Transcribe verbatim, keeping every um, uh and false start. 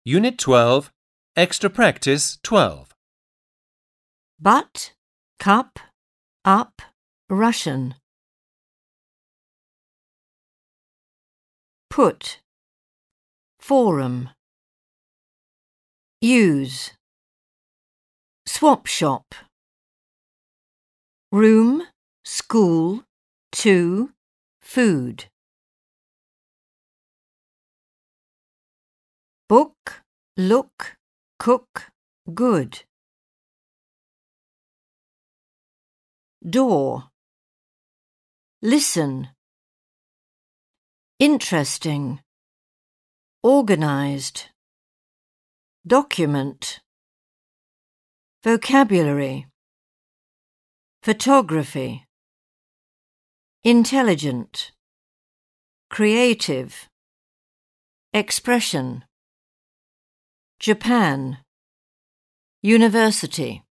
Unit twelve, Extra Practice twelve. But, cup, up, Russian. Put, forum. Use, swap shop. Room, school, to, food. Book, look, cook, good. Door, listen. Interesting, organized. Document, vocabulary. Photography, intelligent. Creative, expression. Japan, university.